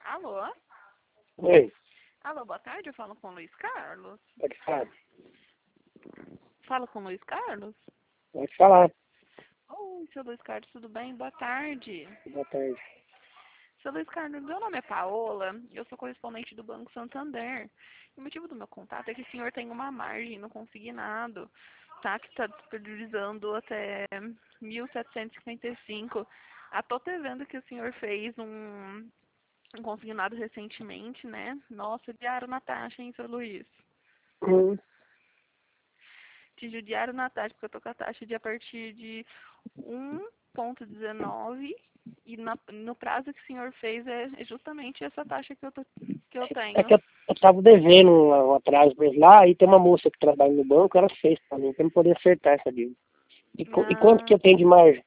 Alô? Oi, Alô, boa tarde, eu falo com o Luiz Carlos. pode falar. Falo com o Luiz Carlos? Pode falar. Oi, seu Luiz Carlos, tudo bem? Boa tarde. Boa tarde. Seu Luiz Carlos, meu nome é Paola, eu sou correspondente do Banco Santander. O motivo do meu contato é que o senhor tem uma margem no consignado, tá? Que está disponibilizando até 1.755. Tô te vendo que o senhor fez um consignado recentemente, né? Nossa, diário na taxa, hein, seu Luiz? Hum, Te judiaram na taxa, porque eu tô com a taxa de a partir de 1,19 e no prazo que o senhor fez é justamente essa taxa que eu É tenho. que eu tava devendo um atraso pra eles lá, e tem uma moça que trabalha no banco, ela fez pra mim, pra eu não poder acertar essa dívida. E quanto que Ah, eu tenho de margem?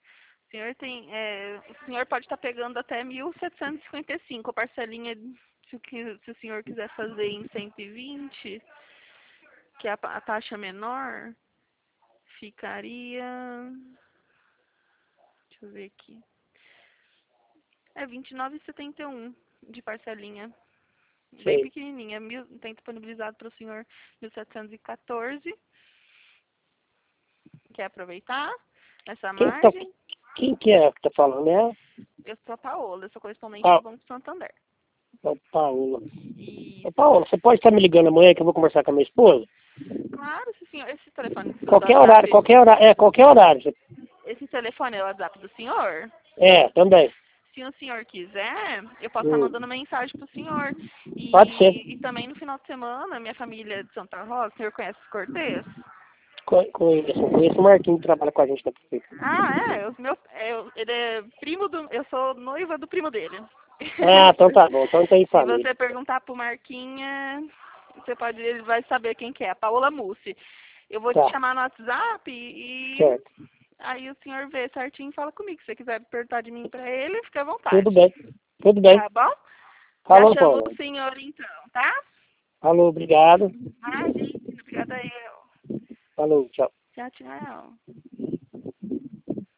o senhor pode estar pegando até 1.755, a parcelinha, se o senhor quiser fazer em 120, que é a taxa menor, ficaria, deixa eu ver aqui, é 29,71 de parcelinha. Bem Sei. pequenininha. Tem disponibilizado para o senhor 1.714. Quer aproveitar essa Quem que, tá, margem? quem que é que tá falando? É Eu sou a Paola, eu sou correspondente do a, Banco Santander. a Paola. Ô, Isso. Paola, você pode estar me ligando amanhã que eu vou conversar com a minha esposa? Claro, sim, senhor. Esse telefone do Qualquer horário, WhatsApp, qualquer horário, qualquer horário. esse telefone é o WhatsApp do senhor? É, também. Se o senhor quiser, eu posso estar Hum, mandando mensagem pro senhor. pode ser. E também no final de semana, minha família é de Santa Rosa, o senhor conhece os Cortês? Conheço o Marquinhos que trabalha com a gente na prefeitura. Ah, ele é primo eu sou noiva do primo dele. Ah, então tá bom. Então tem Se família. você perguntar pro Marquinha, ele vai saber quem que é, a Paola Mussi. Eu vou te Tá, chamar no WhatsApp e certo. aí o senhor vê certinho e fala comigo. Se você quiser perguntar de mim pra ele, fica à Tudo vontade. bem. Tudo bem. Tá bom? Já Falou, chamo Paulo. o senhor então, tá? Falou, obrigado. Imagina, obrigada eu. Falou, tchau. Tchau, tchau.